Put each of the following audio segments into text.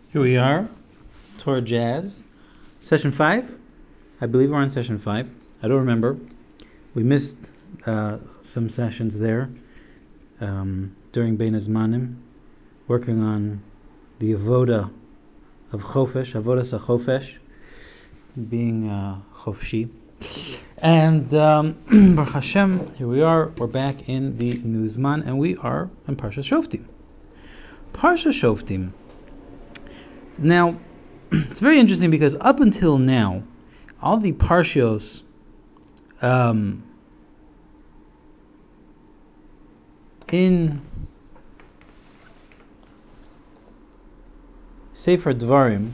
Here we are, Torah Jazz, session 5. I believe we're on session 5. I don't remember. We missed some sessions there during Bein Hazmanim, working on the avoda of Chofesh, avodas HaChofesh, being Chofshi. And Baruch Hashem, here we are. We're back in the new Zman, and we are in Parsha Shoftim. Parsha Shoftim. Now, it's very interesting because up until now, all the Parshios in Sefer Dvarim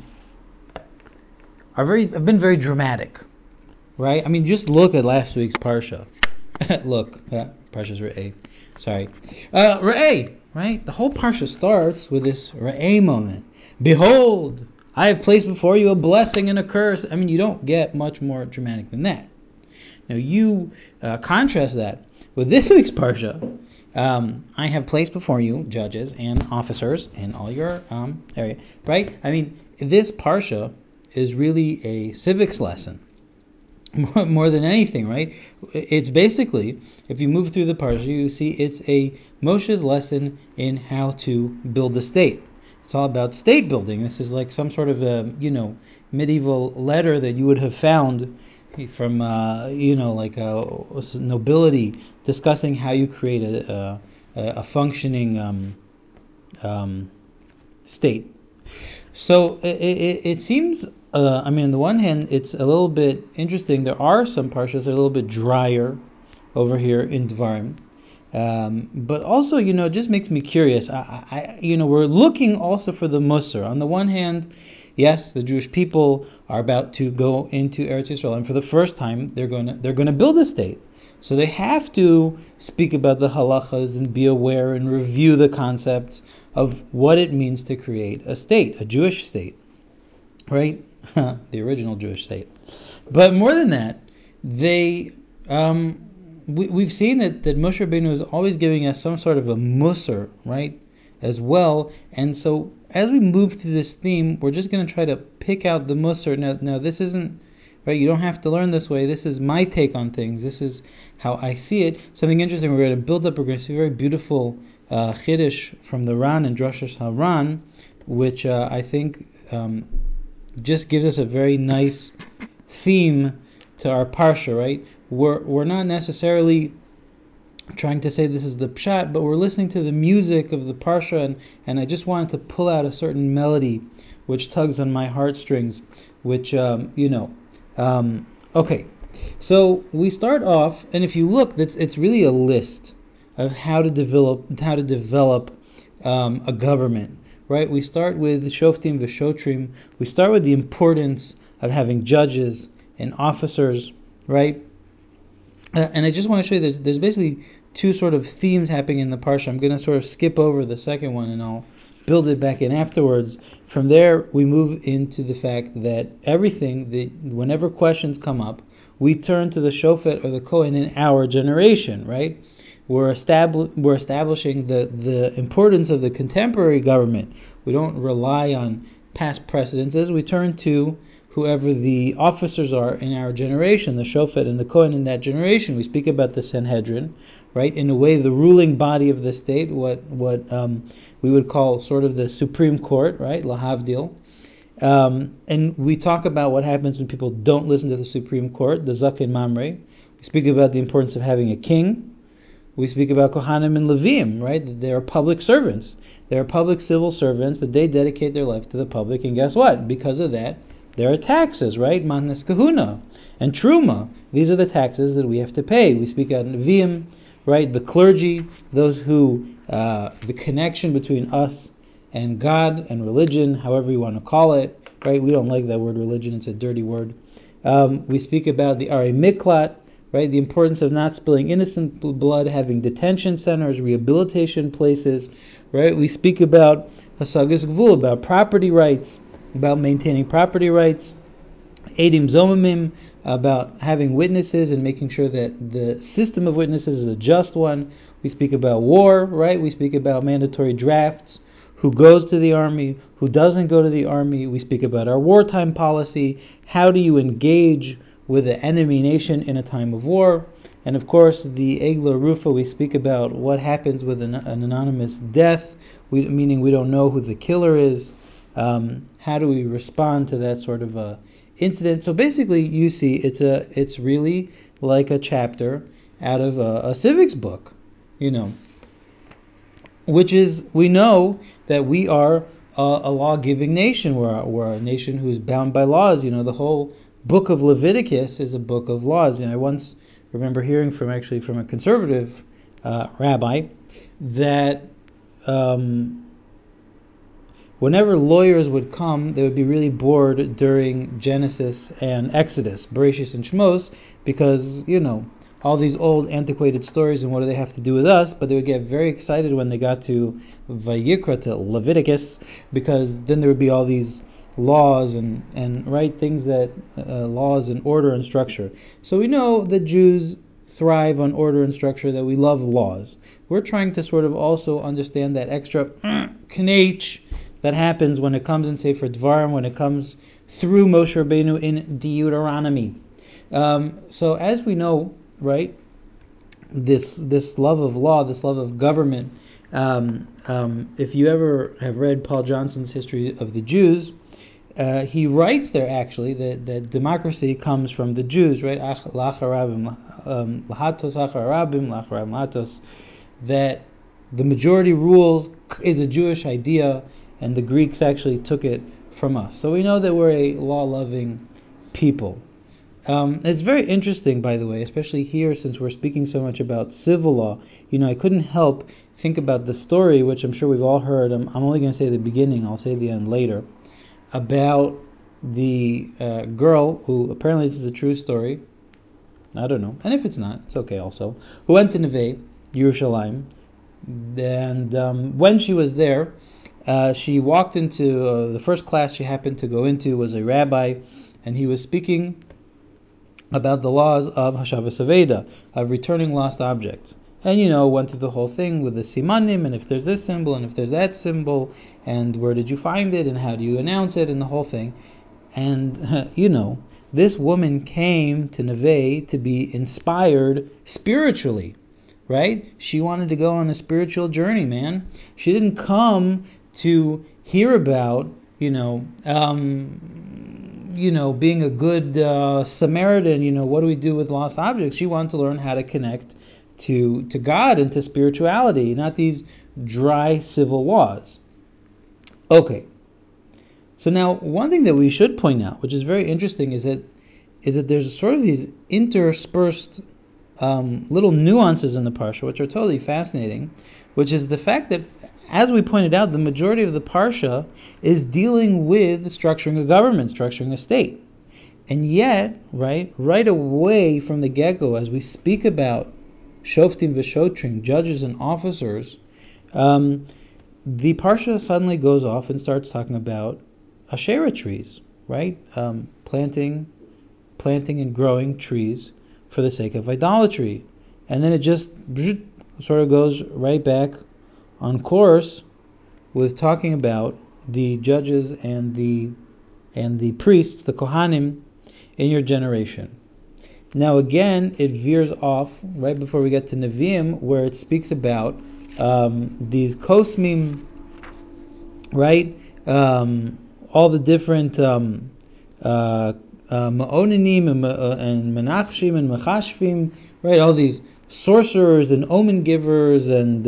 have been very dramatic, right? I mean, just look at last week's Parsha. Look, Parsha's Re'eh. Sorry. Re'eh, right? The whole Parsha starts with this Re'eh moment. Behold, I have placed before you a blessing and a curse. I mean, you don't get much more dramatic than that. Now, you contrast that with this week's Parsha. I have placed before you judges and officers in all your area, right? I mean, this Parsha is really a civics lesson. More than anything, right? It's basically, if you move through the Parsha, you see it's a Moshe's lesson in how to build a state. It's all about state building. This is like some sort of a, medieval letter that you would have found from, like a nobility discussing how you create a functioning state. So it seems, on the one hand, it's a little bit interesting. There are some parshas that are a little bit drier over here in Dvarim. But also, it just makes me curious. We're looking also for the Musar. On the one hand, yes, the Jewish people are about to go into Eretz Yisrael, and for the first time, they're going to build a state. So they have to speak about the halachas and be aware and review the concepts of what it means to create a state, a Jewish state, right? The original Jewish state. But more than that, they. We've seen that Moshe Rabbeinu is always giving us some sort of a musar, right, as well. And so as we move through this theme, we're just going to try to pick out the musar. Now, this isn't, right, you don't have to learn this way. This is my take on things. This is how I see it. Something interesting, we're going to build up, we're going to see a very beautiful chiddush from the Ran and Drashas HaRan, which I think just gives us a very nice theme to our parsha, right? We're not necessarily trying to say this is the pshat, but we're listening to the music of the parsha, and I just wanted to pull out a certain melody which tugs on my heartstrings, which okay, so we start off, and if you look, it's really a list of how to develop a government, right? We start with shoftim v'shotrim. We start with the importance of having judges and officers, right? And I just want to show you there's basically two sort of themes happening in the parsha. I'm going to sort of skip over the second one and I'll build it back in afterwards. From there, we move into the fact that whenever questions come up, we turn to the shofet or the kohen in our generation, right? We're establishing the importance of the contemporary government. We don't rely on past precedences. We turn to whoever the officers are in our generation, the shofet and the kohen in that generation. We speak about the Sanhedrin, right? In a way, the ruling body of the state, what we would call sort of the Supreme Court, right? Lahavdil. And we talk about what happens when people don't listen to the Supreme Court, the Zaken Mamre. We speak about the importance of having a king. We speak about Kohanim and Levim, right? That they are public servants. They are public civil servants, that they dedicate their life to the public. And guess what? Because of that, there are taxes, right? Matnas Kahuna and Truma. These are the taxes that we have to pay. We speak out in Nevi'im, right? The clergy, those who, the connection between us and God and religion, however you want to call it, right? We don't like that word religion. It's a dirty word. We speak about the Ari Miklat, right? The importance of not spilling innocent blood, having detention centers, rehabilitation places, right? We speak about Hasagas Gvul, about property rights, about maintaining property rights, Edim Zomimim, about having witnesses and making sure that the system of witnesses is a just one. We speak about war, right? We speak about mandatory drafts who goes to the army, who doesn't go to the army. We speak about our wartime policy. How do you engage with an enemy nation in a time of war? And of course, the Egla Rufa, we speak about what happens with an anonymous death, meaning we don't know who the killer is. How do we respond to that sort of incident? So basically, you see, it's really like a chapter out of a civics book, which is, we know that we are a law-giving nation. We're a nation who is bound by laws. The whole book of Leviticus is a book of laws. I once remember hearing from a conservative rabbi that whenever lawyers would come, they would be really bored during Genesis and Exodus, Bereshit and Shmos, because, all these old antiquated stories and what do they have to do with us, but they would get very excited when they got to Vayikra, to Leviticus, because then there would be all these laws and right things that laws and order and structure. So we know that Jews thrive on order and structure, that we love laws. We're trying to sort of also understand that extra knech that happens when it comes in Sefer Dvarim, when it comes through Moshe Rabbeinu in Deuteronomy. So as we know, right, this love of law, this love of government. If you ever have read Paul Johnson's History of the Jews, he writes there actually that democracy comes from the Jews, right? That the majority rules is a Jewish idea, and the Greeks actually took it from us. So we know that we're a law-loving people. It's very interesting, by the way, especially here, since we're speaking so much about civil law. I couldn't help think about the story, which I'm sure we've all heard. I'm only going to say the beginning. I'll say the end later. About the girl who, apparently this is a true story. I don't know. And if it's not, it's okay also. Who went to Neve, Yerushalayim. And when she was there, she walked into the first class she happened to go into was a rabbi, and he was speaking about the laws of Hashavas Aveda, of returning lost objects. And, went through the whole thing with the simanim, and if there's this symbol, and if there's that symbol, and where did you find it, and how do you announce it, and the whole thing. And, this woman came to Neve to be inspired spiritually, right? She wanted to go on a spiritual journey, man. She didn't come to hear about, being a good Samaritan, what do we do with lost objects? She wanted to learn how to connect to God and to spirituality, not these dry civil laws. Okay. So now, one thing that we should point out, which is very interesting, is that there's sort of these interspersed little nuances in the parsha, which are totally fascinating, which is the fact that, as we pointed out, the majority of the parsha is dealing with structuring a government, structuring a state. And yet, right away from the get-go, as we speak about shoftim v'shotrim, judges and officers, the parsha suddenly goes off and starts talking about Asherah trees, right? Planting and growing trees for the sake of idolatry. And then it just sort of goes right back on course with talking about the judges and the priests, the Kohanim, in your generation. Now again, it veers off right before we get to Nevi'im, where it speaks about these kosmim, right? All the different ma'oninim and menachshim and mechashvim, right? All these sorcerers and omen givers and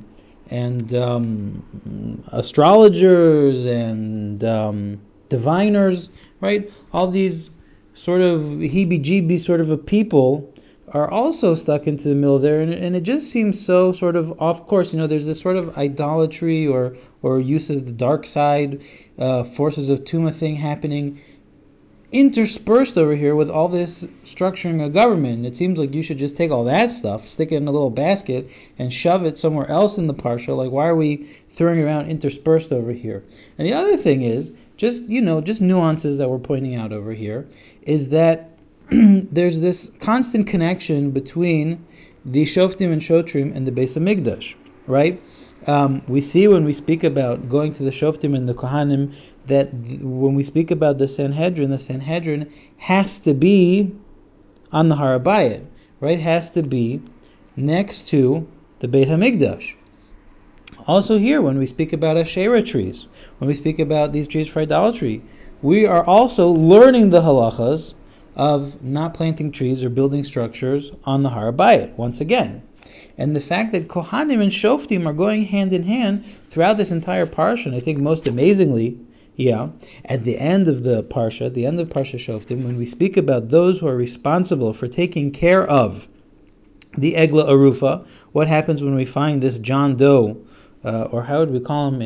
astrologers and diviners, right? All these sort of heebie-jeebie sort of a people are also stuck into the middle there, and it just seems so sort of off course. There's this sort of idolatry or use of the dark side, forces of Tuma thing happening, interspersed over here with all this structuring a government. It seems like you should just take all that stuff, stick it in a little basket, and shove it somewhere else in the parsha. Like, why are we throwing around interspersed over here? And the other thing is, just nuances that we're pointing out over here, is that there's this constant connection between the Shoftim and Shotrim and the Beis Hamikdash, right? We see when we speak about going to the Shoftim and the Kohanim that when we speak about the Sanhedrin has to be on the Har HaBayit, right? Has to be next to the Beit HaMikdash. Also here, when we speak about Asherah trees, when we speak about these trees for idolatry, we are also learning the halachas of not planting trees or building structures on the Har HaBayit, once again. And the fact that Kohanim and Shoftim are going hand in hand throughout this entire parsha, and I think most amazingly, at the end of the parsha, at the end of Parsha Shoftim, when we speak about those who are responsible for taking care of the Egla Arufa, what happens when we find this John Doe, or how would we call him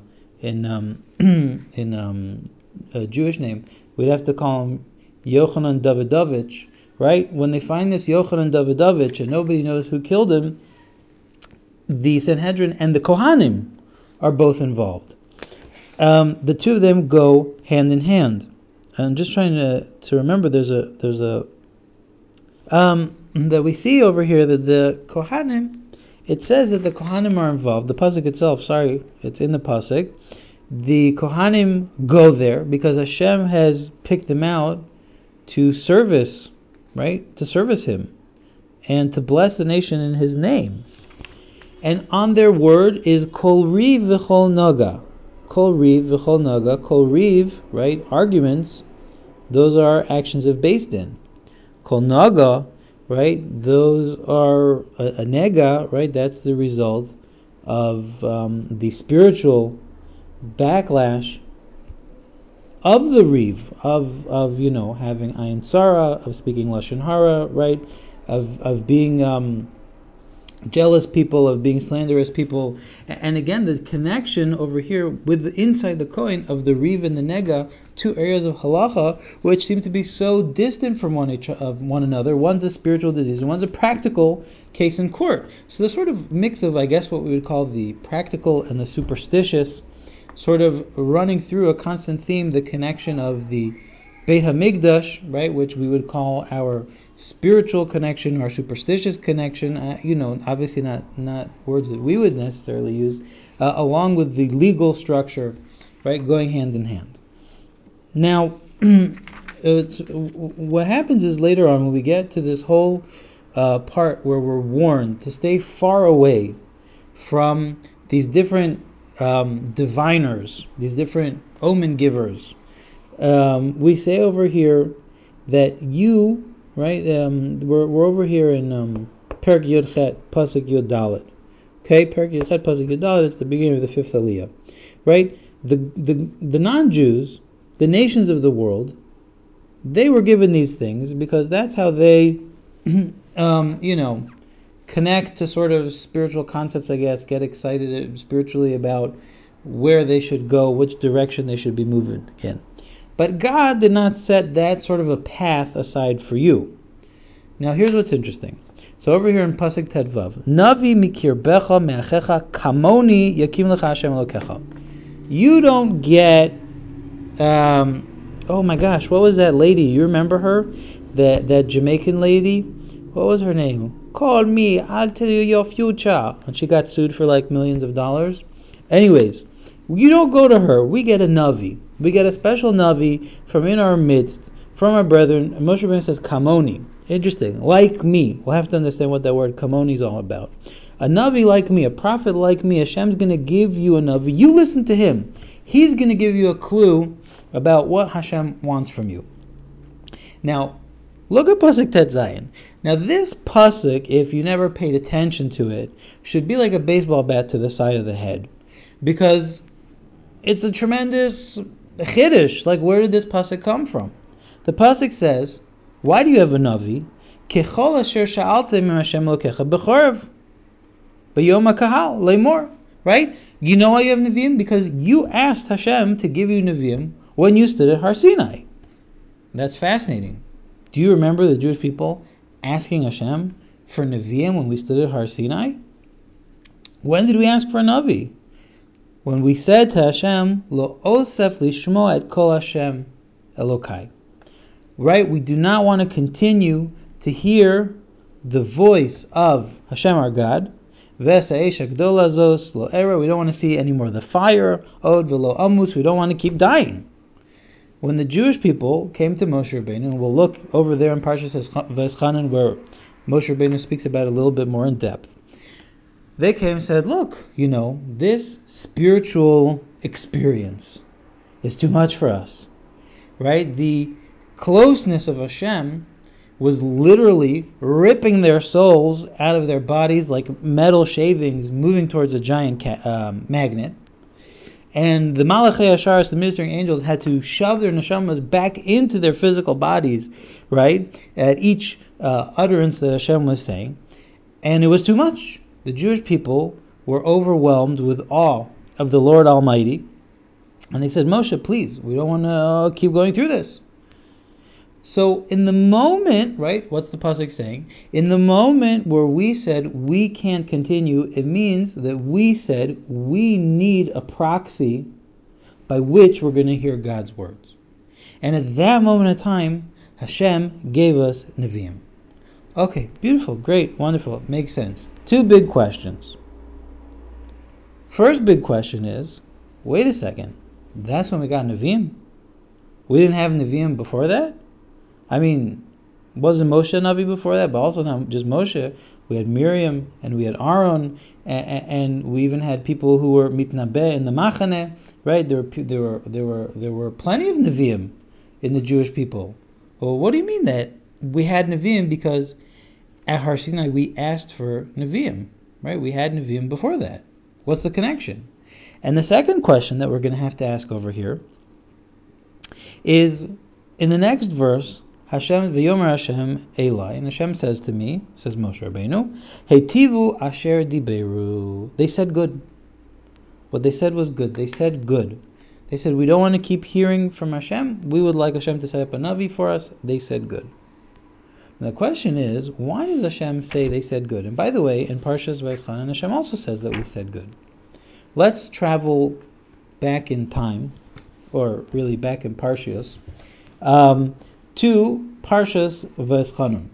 in a Jewish name? We'd have to call him Yochanan Davidovich, right? When they find this Yochanan Davidovich and nobody knows who killed him, the Sanhedrin and the Kohanim are both involved. The two of them go hand in hand. I'm just trying to remember. There's a that we see over here that the Kohanim. It says that the Kohanim are involved. The pasuk itself, it's in the pasuk. The Kohanim go there because Hashem has picked them out to service, right? To service Him and to bless the nation in His name. And on their word is Kol Riv V'Chol Naga. Kol Riv V'Chol Naga. Kol Riv, right? Arguments. Those are actions of Beis Din. Kol Naga, right? Those are a nega, right? That's the result of the spiritual backlash of the Riv, of having Ayin Sara, of speaking Lashon Hara, right? Of being jealous people, of being slanderous people. And again, the connection over here with inside the coin of the Riv and the Nega, two areas of halacha which seem to be so distant from one another. One's a spiritual disease and one's a practical case in court. So the sort of mix of, I guess, what we would call the practical and the superstitious, sort of running through a constant theme, the connection of the Beit HaMikdash, right, which we would call our spiritual connection, our superstitious connection, obviously not words that we would necessarily use, along with the legal structure, right, going hand in hand. Now, what happens is later on when we get to this whole part where we're warned to stay far away from these different diviners, these different omen givers, we say over here that you, right? We're over here in Perek Yud Chet Pasuk Yud Dalet. Okay, Perek Yud Chet Pasuk Yud Dalet is the beginning of the fifth Aliyah, right? The non-Jews, the nations of the world, they were given these things because that's how they, connect to sort of spiritual concepts, I guess, get excited spiritually about where they should go, which direction they should be moving in. But God did not set that sort of a path aside for you. Now here's what's interesting. So over here in Pasuk Tedvav, Navi mikirbecha me'achecha kamoni yakim lecha Hashem Elokecha. You don't get, oh my gosh, what was that lady? You remember her? That Jamaican lady? What was her name? Call me, I'll tell you your future. And she got sued for like millions of dollars. Anyways, you don't go to her. We get a Navi. We get a special Navi from in our midst, from our brethren. And Moshe Rabbeinu says, Kamoni. Interesting. Like me. We'll have to understand what that word Kamoni is all about. A Navi like me, a prophet like me, Hashem's going to give you a Navi. You listen to him. He's going to give you a clue about what Hashem wants from you. Now, look at Pasuk Tet Zayin. Now this Pasuk, if you never paid attention to it, should be like a baseball bat to the side of the head. Because it's a tremendous chiddush. Like, where did this pasuk come from? The pasuk says, "Why do you have a navi? Kechol asher sha'altem im Hashem Elokecha b'chorev, b'yom ha'kahal le'mor." Right? You know why you have neviim? Because you asked Hashem to give you neviim when you stood at Har Sinai. That's fascinating. Do you remember the Jewish people asking Hashem for neviim when we stood at Har Sinai? When did we ask for a navi? When we said to Hashem, Lo osef lishmo et kol Hashem Elokai. Right? We do not want to continue to hear the voice of Hashem our God, V'sa'esh hagdola zos lo era. We don't want to see any more of the fire. Od v'lo amus. We don't want to keep dying. When the Jewish people came to Moshe Rabbeinu, and we'll look over there in Parshas Vayeschanan where Moshe Rabbeinu speaks about it a little bit more in depth. They came and said, look, this spiritual experience is too much for us, right? The closeness of Hashem was literally ripping their souls out of their bodies like metal shavings moving towards a giant magnet. And the Malachei Asharis, the ministering angels, had to shove their neshamas back into their physical bodies, right, at each utterance that Hashem was saying. And it was too much. The Jewish people were overwhelmed with awe of the Lord Almighty. And they said, Moshe, please, we don't want to keep going through this. So in the moment, right, what's the pasuk saying? In the moment where we said we can't continue, it means that we said we need a proxy by which we're going to hear God's words. And at that moment of time, Hashem gave us Nevi'im. Okay, beautiful, great, wonderful, makes sense. Two big questions. First big question is, wait a second, that's when we got Nevi'im? We didn't have Nevi'im before that? I mean, wasn't Moshe a Navi before that? But also not just Moshe. We had Miriam and we had Aaron, and we even had people who were mitnabeh in the Machane, right? There were plenty of Nevi'im in the Jewish people. Well, what do you mean that we had Nevi'im? Because at Har Sinai we asked for Nevi'im, right? We had Nevi'im before that. What's the connection? And the second question that we're going to have to ask over here is in the next verse. Hashem v'yomer Hashem Eli, and Hashem says to me, says Moshe Rabbeinu, Heitivu asher diberu. They said good. What they said was good. They said good. They said we don't want to keep hearing from Hashem. We would like Hashem to set up a Navi for us. They said good. And the question is, why does Hashem say they said good? And by the way, in Parshas Vayeschanan, Hashem also says that we said good. Let's travel back in time, or really back in Parshias, to Parshas Vayeschanan.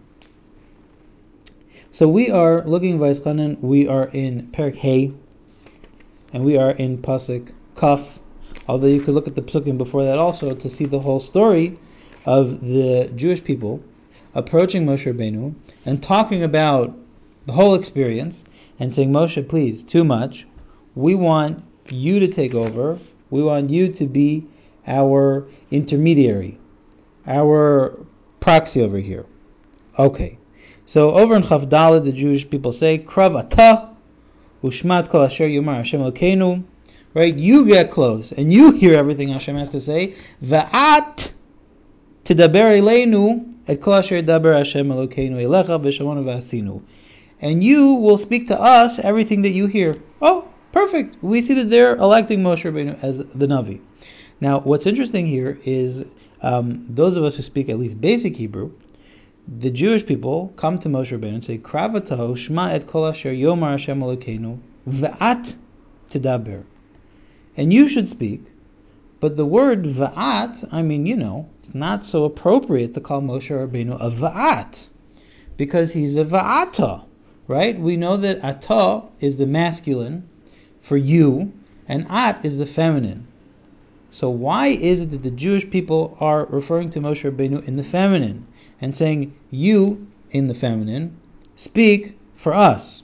So we are looking at Vayeschanan, we are in Perek Hey, and we are in Pasuk Kaf, although you could look at the Psukim before that also to see the whole story of the Jewish people approaching Moshe Rabbeinu and talking about the whole experience and saying, Moshe, please, too much. We want you to take over. We want you to be our intermediary, our proxy over here. Okay. So over in Chaf Daled, the Jewish people say, Krav atah, ushmat kol asher yomar Hashem Elokeinu. Right? You get close, and you hear everything Hashem has to say. Va'at tidaber eleinu et kol asher daber Hashem Elokeinu elecha v'shamonu v'asinu. And you will speak to us everything that you hear. Oh, perfect. We see that they're electing Moshe Rabbeinu as the Navi. Now, what's interesting here is those of us who speak at least basic Hebrew, the Jewish people come to Moshe Rabbeinu and say, Kravatahu shma et kol asher yomar Hashem Elokeinu v'at tidaber. And you should speak, but the word v'at, it's not so appropriate to call Moshe Rabbeinu a v'at, because he's a v'ata, right? We know that ata is the masculine for you, and at is the feminine. So why is it that the Jewish people are referring to Moshe Rabbeinu in the feminine and saying, you, in the feminine, speak for us?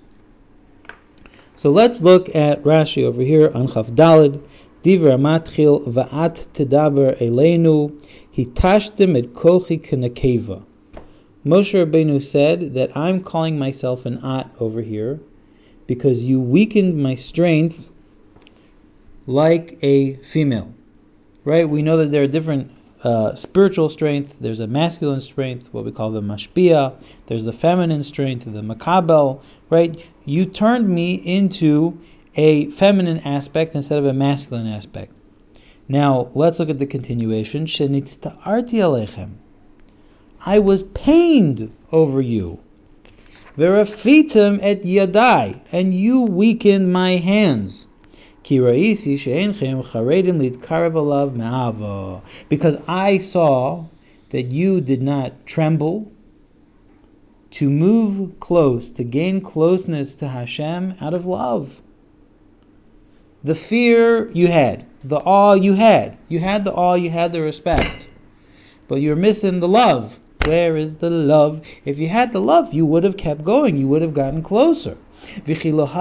So let's look at Rashi over here on Chaf Daled. Divrei matchil va'at tedaber eleinu hitashtem et kochi k'nekeva. Moshe Rabbeinu said that I'm calling myself an at over here because you weakened my strength like a female. Right? We know that there are different spiritual strength. There's a masculine strength, what we call the mashpia. There's the feminine strength, the makabel. Right? You turned me into a feminine aspect instead of a masculine aspect. Now, let's look at the continuation. Shenitzta'arti alechem. I was pained over you. Verafitem et yadai. And you weakened my hands. Because I saw that you did not tremble to move close, to gain closeness to Hashem out of love. The fear you had, the awe you had the awe, you had the respect, but you're missing the love. Where is the love? If you had the love, you would have kept going, you would have gotten closer. My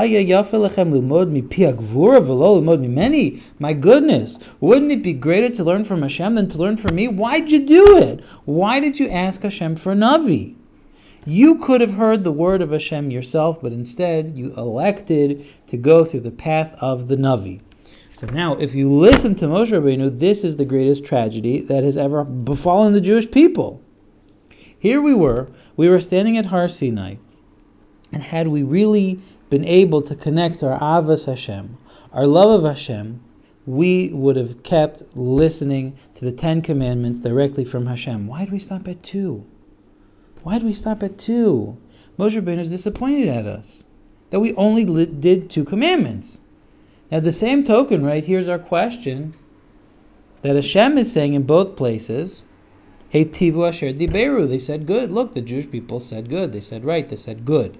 goodness, wouldn't it be greater to learn from Hashem than to learn from me? Why'd you do it? Why did you ask Hashem for a Navi? You could have heard the word of Hashem yourself, but instead you elected to go through the path of the Navi. So now, if you listen to Moshe Rabbeinu, this is the greatest tragedy that has ever befallen the Jewish people. Here we were standing at Har Sinai, and had we really been able to connect our Avas Hashem, our love of Hashem, we would have kept listening to the 10 Commandments directly from Hashem. Why did we stop at 2? Why did we stop at 2? Moshe Rabbeinu is disappointed at us that we only did 2 commandments. Now, the same token, right, here's our question that Hashem is saying in both places, Hey Tivu Asher Diberu, they said good. Look, the Jewish people said good. They said right. They said good.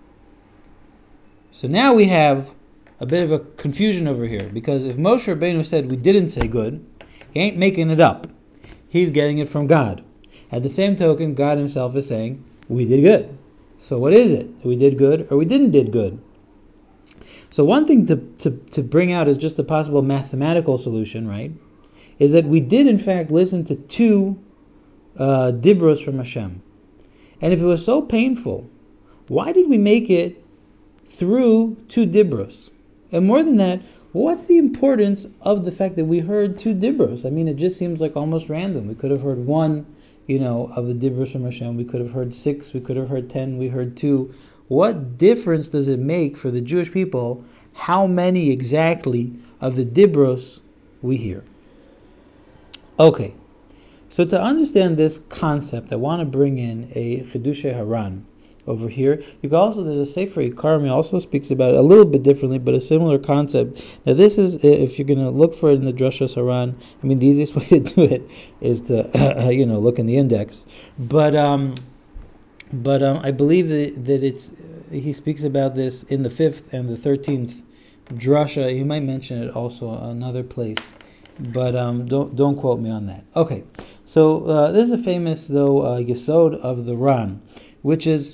So now we have a bit of a confusion over here, because if Moshe Rabbeinu said we didn't say good, he ain't making it up. He's getting it from God. At the same token, God himself is saying, we did good. So what is it? We did good or we didn't did good? So one thing to bring out as just a possible mathematical solution, right, is that we did in fact listen to 2 dibros from Hashem. And if it was so painful, why did we make it through 2 dibros? And more than that, what's the importance of the fact that we heard 2 dibros? I mean, it just seems like almost random. We could have heard 1, of the dibros from Hashem. We could have heard 6. We could have heard 10. We heard 2. What difference does it make for the Jewish people how many exactly of the dibros we hear? Okay, so to understand this concept, I want to bring in a Chidushay Haran over here. You can also, there's a Sefer Ikarim, also speaks about it a little bit differently, but a similar concept. Now this is, if you're going to look for it in the Drashas Haran, I mean the easiest way to do it is to, look in the index. But I believe that it's, he speaks about this in the 5th and the 13th Drasha. He might mention it also another place, but don't quote me on that. Okay, so this is a famous Yesod of the Ran, which is,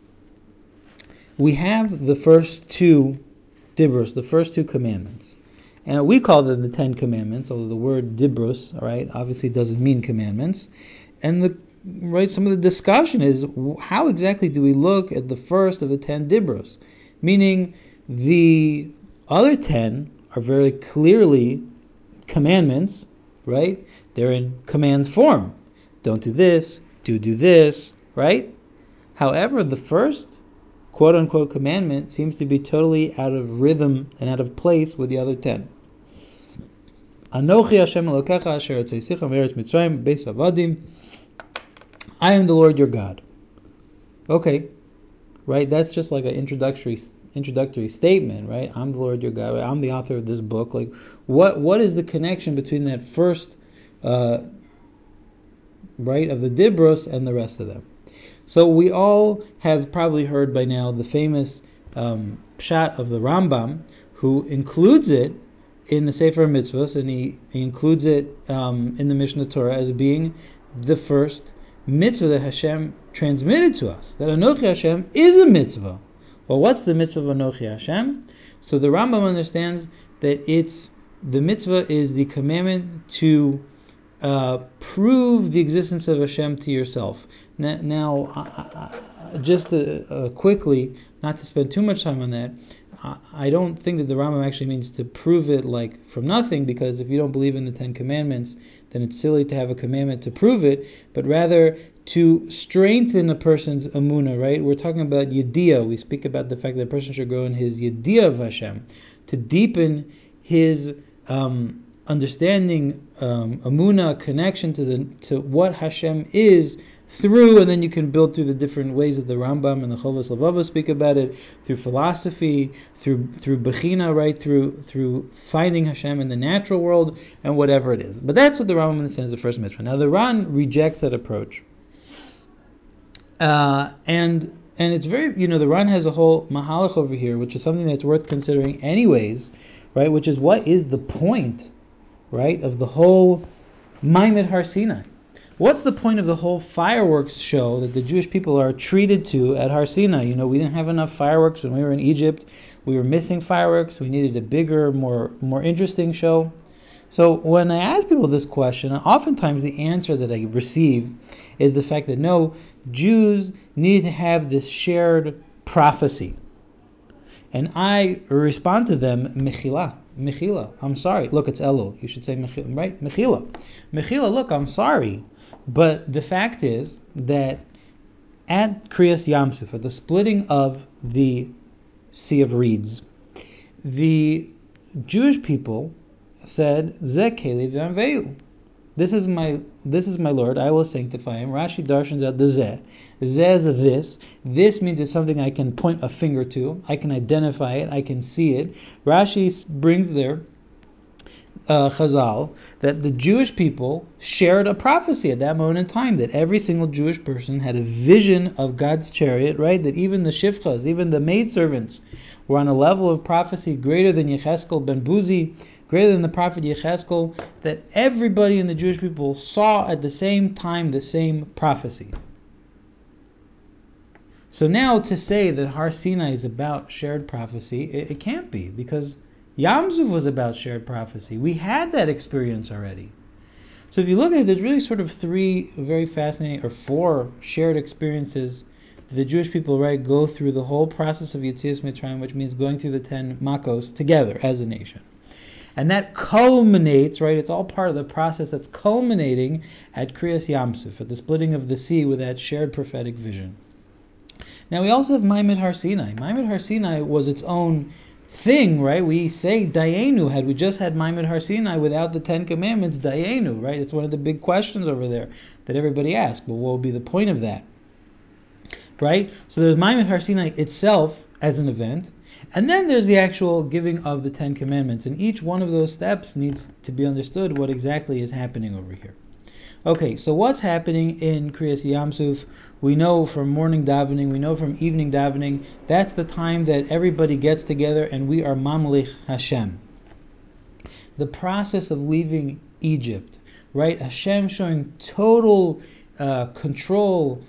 we have the first 2 dibros, the first 2 commandments, and we call them the 10 commandments, although the word dibros, all right, obviously doesn't mean commandments. And some of the discussion is, how exactly do we look at the first of the 10 dibros? Meaning, the other 10 are very clearly commandments, right? They're in command form. Don't do this, do this, right? However, the first quote-unquote commandment seems to be totally out of rhythm and out of place with the other 10. Anochi Hashem Elokecha asher hotzeisecha me'eretz Mitzrayim beis avadim. I am the Lord your God. Okay, right? That's just like an introductory statement, right? I'm the Lord your God. I'm the author of this book. Like, what is the connection between that first, right, of the dibros and the rest of them? So we all have probably heard by now the famous pshat of the Rambam, who includes it in the Sefer Mitzvos, and he includes it in the Mishnah Torah as being the first mitzvah that Hashem transmitted to us. That Anochi Hashem is a mitzvah. Well, what's the mitzvah of Anochi Hashem? So the Rambam understands that the mitzvah is the commandment to prove the existence of Hashem to yourself. Now, just quickly, not to spend too much time on that, I don't think that the Rambam actually means to prove it like from nothing, because if you don't believe in the 10 commandments, then it's silly to have a commandment to prove it, but rather to strengthen a person's emunah, right? We're talking about yediyah. We speak about the fact that a person should grow in his yediyah of Hashem, to deepen his understanding, emunah, connection to what Hashem is through, and then you can build through the different ways that the Rambam and the Chovos Levavos speak about it, through philosophy, through Bechina, right, through finding Hashem in the natural world, and whatever it is. But that's what the Rambam understands the first mitzvah. Now the Ran rejects that approach. And it's very, the Ran has a whole mahalach over here, which is something that's worth considering anyways, right? Which is, what is the point, right, of the whole Maimed Har Sinai? What's the point of the whole fireworks show that the Jewish people are treated to at Har Sinai? We didn't have enough fireworks when we were in Egypt. We were missing fireworks. We needed a bigger, more interesting show. So when I ask people this question, oftentimes the answer that I receive is the fact that no, Jews need to have this shared prophecy. And I respond to them, Mechila. Mechila, I'm sorry. Look, it's Elul. You should say Mechila, right? Mechila. Mechila, look, I'm sorry. But the fact is that at Kriyas Yamsuf, at the splitting of the Sea of Reeds, the Jewish people said, Zeh Kelev V'Anveu. This is my Lord, I will sanctify him. Rashi darshans out the Zeh. Zeh is a this. This means it's something I can point a finger to. I can identify it. I can see it. Rashi brings there, Chazal, that the Jewish people shared a prophecy at that moment in time, that every single Jewish person had a vision of God's chariot, right? That even the shifchas, even the maidservants, were on a level of prophecy greater than Yecheskel ben Buzi, greater than the prophet Yecheskel, that everybody in the Jewish people saw at the same time the same prophecy. So now to say that Har Sinai is about shared prophecy, it can't be, because Yamsuf was about shared prophecy. We had that experience already. So if you look at it, there's really sort of three very fascinating, or four shared experiences that the Jewish people, right, go through the whole process of Yetzias Mitzrayim, which means going through the 10 Makos together as a nation. And that culminates, right, it's all part of the process that's culminating at Kriyas Yamsuf, at the splitting of the sea with that shared prophetic vision. Now we also have Maimed Har Sinai. Maimed Har Sinai was its own thing, right? We say Dayenu, had we just had Maimed Har Sinai without the 10 Commandments, Dayenu, right? It's one of the big questions over there that everybody asks. But what would be the point of that? Right? So there's Maimed Har Sinai itself as an event, and then there's the actual giving of the 10 Commandments. And each one of those steps needs to be understood what exactly is happening over here. Okay, so what's happening in Kriyas Yamsuf? We know from morning davening, we know from evening davening, that's the time that everybody gets together and we are Mamlich Hashem. The process of leaving Egypt, right? Hashem showing total control,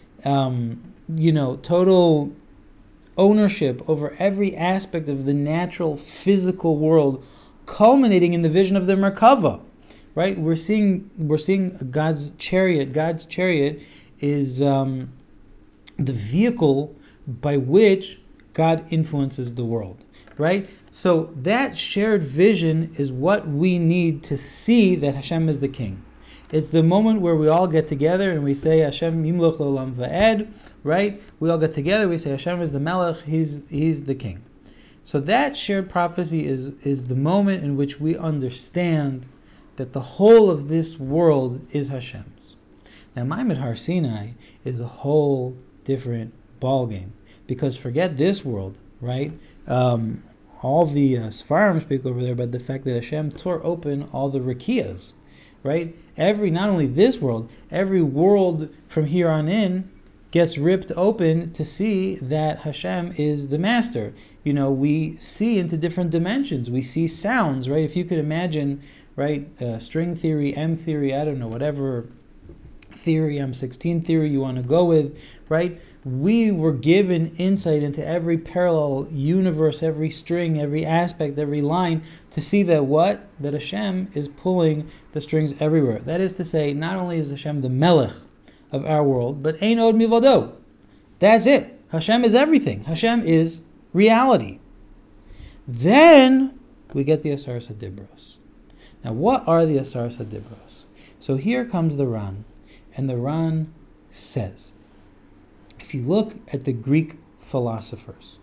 total ownership over every aspect of the natural physical world, culminating in the vision of the Merkava. Right, we're seeing God's chariot. God's chariot is the vehicle by which God influences the world. Right, so that shared vision is what we need to see that Hashem is the King. It's the moment where we all get together and we say Hashem Yimloch L'Olam Va'ed. Right, we all get together. We say Hashem is the Melech. He's the King. So that shared prophecy is the moment in which we understand that the whole of this world is Hashem's. Now, Maimed Har Sinai is a whole different ballgame, because forget this world, right? All the Sfarim speak over there about the fact that Hashem tore open all the Rakiyas, right? Not only this world, every world from here on in gets ripped open to see that Hashem is the master. We see into different dimensions. We see sounds, right? If you could imagine, right, string theory, M theory, I don't know, whatever theory, M16 theory you want to go with, right? We were given insight into every parallel universe, every string, every aspect, every line, to see that Hashem is pulling the strings everywhere. That is to say, not only is Hashem the Melech of our world, but Ein Od Milvado. That's it. Hashem is everything. Hashem is reality. Then we get the Asaras HaDibros. Now, what are the Asaras HaDibros? So here comes the Ran, and the Ran says, if you look at the Greek philosophers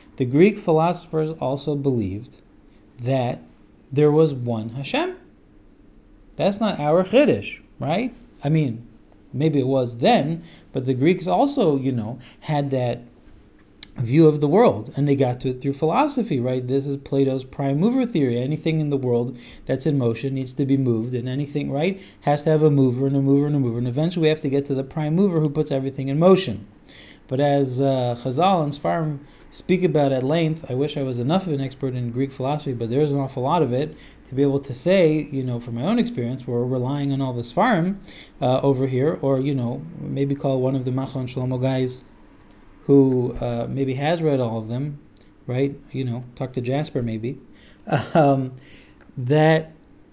also believed that there was one Hashem. That's not our Chiddush, right? I mean, maybe it was then, but the Greeks also, had that view of the world, and they got to it through philosophy, right? This is Plato's prime mover theory. Anything in the world that's in motion needs to be moved, and anything, right, has to have a mover and a mover and a mover, and eventually we have to get to the prime mover who puts everything in motion. But as Chazal and Sfarim speak about at length, I wish I was enough of an expert in Greek philosophy, but there's an awful lot of it to be able to say, from my own experience, we're relying on all the Sfarim over here, or, maybe call one of the Machon Shlomo guys who maybe has read all of them, right? Talk to Jasper maybe. That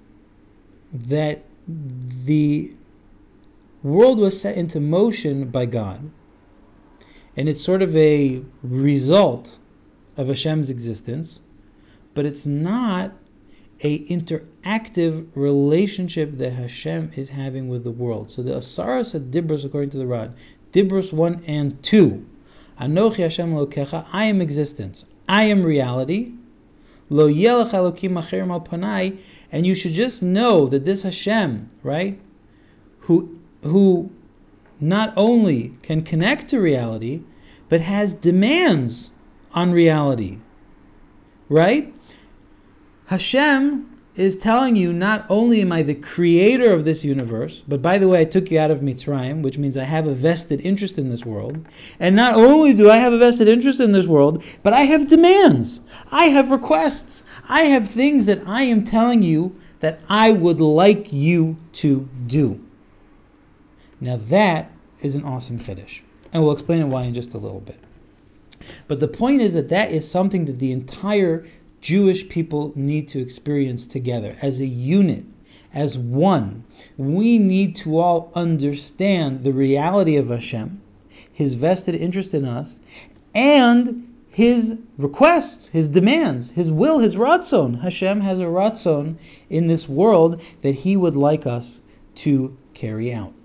the world was set into motion by God, and it's sort of a result of Hashem's existence, but it's not a interactive relationship that Hashem is having with the world. So the Asaras at Dibros, according to the Rad, Dibros 1 and 2, Anochi Hashem Elokecha, I am existence, I am reality, Lo Yelech Elokim Acherim Al Panai, and you should just know that this Hashem, right, who not only can connect to reality, but has demands on reality, right? Hashem is telling you, not only am I the creator of this universe, but by the way, I took you out of Mitzrayim, which means I have a vested interest in this world. And not only do I have a vested interest in this world, but I have demands. I have requests. I have things that I am telling you that I would like you to do. Now that is an awesome chiddush. And we'll explain why in just a little bit. But the point is that is something that the entire Jewish people need to experience together as a unit, as one. We need to all understand the reality of Hashem, His vested interest in us, and His requests, His demands, His will, His ratzon. Hashem has a ratzon in this world that He would like us to carry out.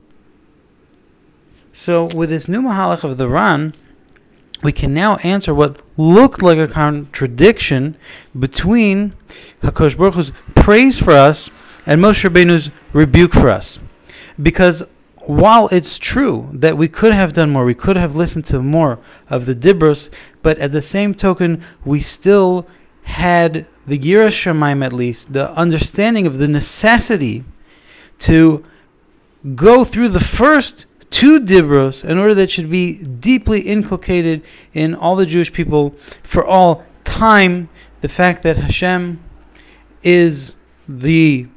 So with this new Mahalach of the Ran, we can now answer what looked like a contradiction between HaKadosh Baruch Hu's praise for us and Moshe Rabbeinu's rebuke for us. Because while it's true that we could have done more, we could have listened to more of the Dibros, but at the same token, we still had the Yiras Shamayim, at least, the understanding of the necessity to go through the first two Dibros in order that it should be deeply inculcated in all the Jewish people for all time, the fact that Hashem is the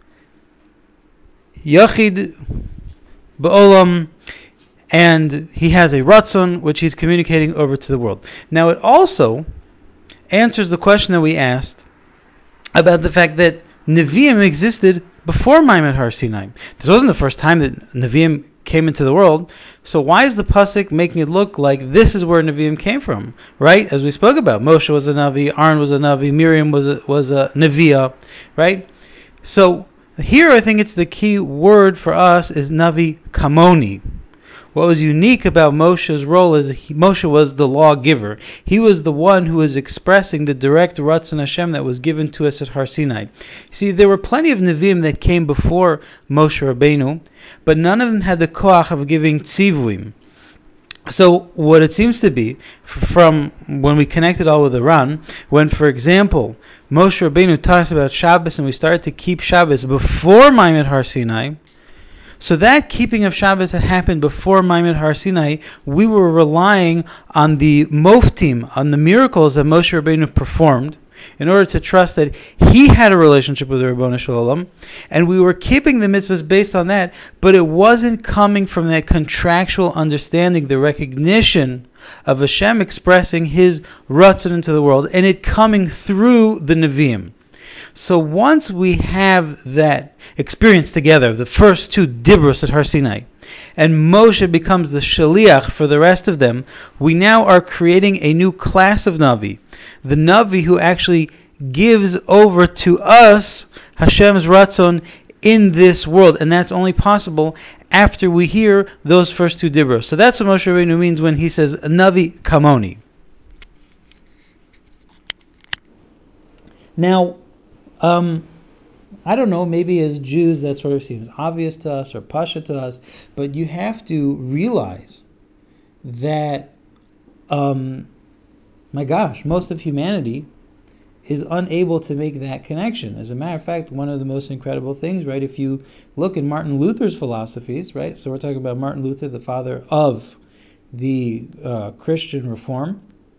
Yachid Ba'olam, and He has a Ratzon which He's communicating over to the world. Now it also answers the question that we asked about the fact that Nevi'im existed before Maimed Har Sinai. This wasn't the first time that Nevi'im came into the world. So why is the pasuk making it look like this is where Nevi'im came from? Right? As we spoke about, Moshe was a Navi, Aaron was a Navi, Miriam was a Nevi'ah, right? So here I think it's the key word for us is Navi Kamoni. What was unique about Moshe's role is Moshe was the lawgiver. He was the one who was expressing the direct Ratzon Hashem that was given to us at Har Sinai. See, there were plenty of Nevi'im that came before Moshe Rabbeinu, but none of them had the koach of giving tzivuim. So what it seems to be, from when we connected all with the Ran, when, for example, Moshe Rabbeinu taught us about Shabbos and we started to keep Shabbos before Maimed Har Sinai, so that keeping of Shabbos that happened before Maimed Har Sinai, we were relying on the moftim, on the miracles that Moshe Rabbeinu performed, in order to trust that he had a relationship with the Ribono Shel Olam, and we were keeping the mitzvahs based on that, but it wasn't coming from that contractual understanding, the recognition of Hashem expressing His ratzon into the world, and it coming through the Nevi'im. So once we have that experience together, the first two Dibros at Har Sinai, and Moshe becomes the Shaliach for the rest of them, we now are creating a new class of Navi. The Navi who actually gives over to us Hashem's Ratzon in this world. And that's only possible after we hear those first two Dibros. So that's what Moshe Rabbeinu means when he says, Navi Kamoni. Now, I don't know, maybe as Jews that sort of seems obvious to us or pasha to us, but you have to realize that, my gosh, most of humanity is unable to make that connection. As a matter of fact, one of the most incredible things, right, if you look in Martin Luther's philosophies, right, so we're talking about Martin Luther, the father of the Christian reform,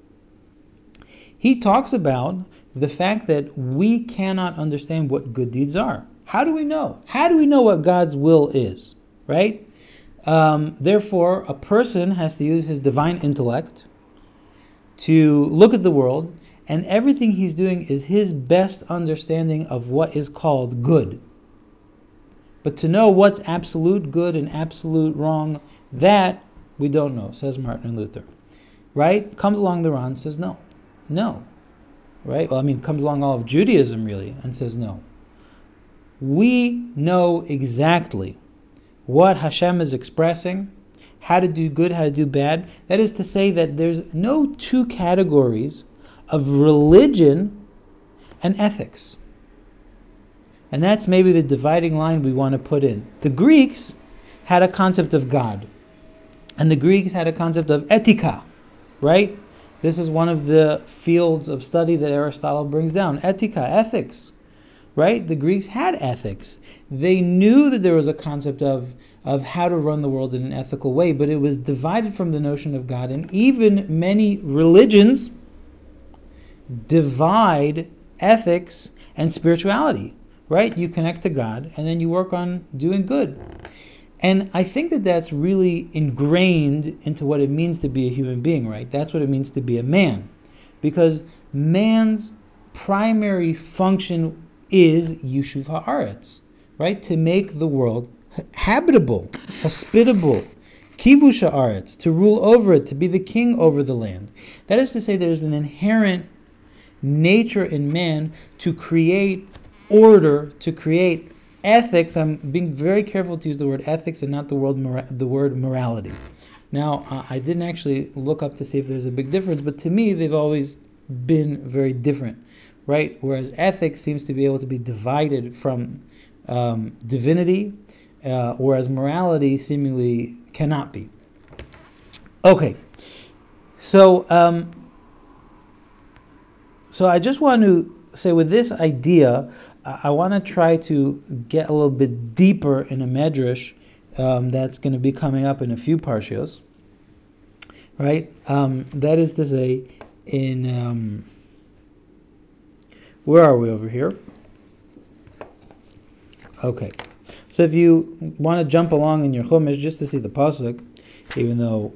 he talks about the fact that we cannot understand what good deeds are. How do we know? How do we know what God's will is, right? Therefore, a person has to use his divine intellect to look at the world, and everything he's doing is his best understanding of what is called good. But to know what's absolute good and absolute wrong, that we don't know, says Martin Luther. Right? Comes along the Ron, says no. No. Right? Well, comes along all of Judaism, really, and says no. We know exactly what Hashem is expressing, how to do good, how to do bad. That is to say that there's no two categories of religion and ethics. And that's maybe the dividing line we want to put in. The Greeks had a concept of God. And the Greeks had a concept of etika, right? This is one of the fields of study that Aristotle brings down. Etika, ethics, right? The Greeks had ethics. They knew that there was a concept of how to run the world in an ethical way, but it was divided from the notion of God. And even many religions divide ethics and spirituality, right? You connect to God, and then you work on doing good. And I think that that's really ingrained into what it means to be a human being, right? That's what it means to be a man. Because man's primary function is Yishuv Haaretz, right? To make the world habitable, hospitable, Kivush Haaretz, to rule over it, to be the king over the land. That is to say, there's an inherent nature in man to create order, to create ethics. I'm being very careful to use the word ethics and not the word morality. Now, I didn't actually look up to see if there's a big difference, but to me, they've always been very different, right? Whereas ethics seems to be able to be divided from divinity, whereas morality seemingly cannot be. Okay, so I just want to say with this idea, I want to try to get a little bit deeper in a medrash that's going to be coming up in a few parshios, right? That is to say, in where are we over here? Okay, so if you want to jump along in your chumash just to see the pasuk, even though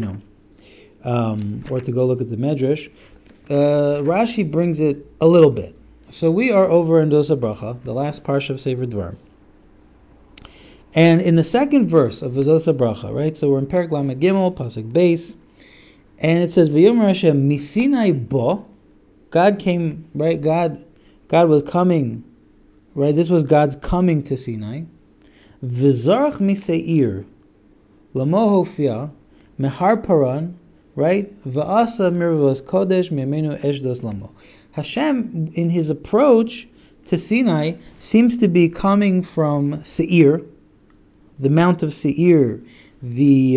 or to go look at the medrash, Rashi brings it a little bit. So we are over in Dosa Bracha, the last parsha of Sefer Dvarim. And in the second verse of Dosa Bracha, right? So we're in Perek Lamed Gimel, pasuk Beis, and it says, "V'yomer Hashem misinai bo," God came, right? God was coming, right? This was God's coming to Sinai. V'zarach miseir lamohofia mehar paran, right? V'asa mirvos kodesh memenu eshdos lamo. Hashem, in his approach to Sinai, seems to be coming from Seir, the Mount of Seir, the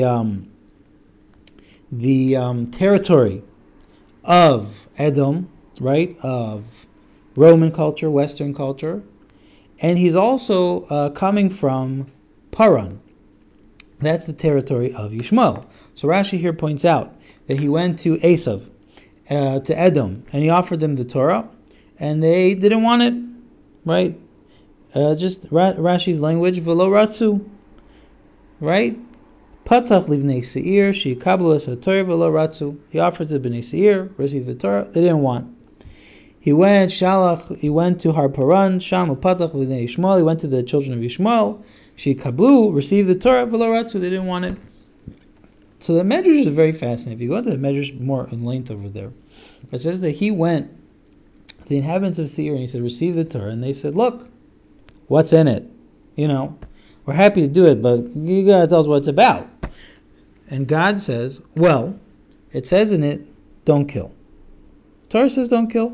territory of Edom, right, of Roman culture, Western culture, and he's also coming from Paran. That's the territory of Yishmael. So Rashi here points out that he went to Esav, to Edom, and he offered them the Torah, and they didn't want it, right? Just Rashi's language, v'lo ratzu, right? Patach livnei Seir, she'ikablu es haTorah v'lo ratzu. He offered to bnei Seir, received the Torah, they didn't want. He went to Har Paran, Sham Patach livnei Yishmael. He went to the children of Yishmael, she'ikablu, received the Torah v'lo ratzu. They didn't want it. So the Medrash is very fascinating. If you go into the Medrash more in length over there, it says that he went to the inhabitants of Seir and he said, receive the Torah. And they said, look, what's in it? We're happy to do it, but you got to tell us what it's about. And God says, well, it says in it, don't kill. Torah says don't kill.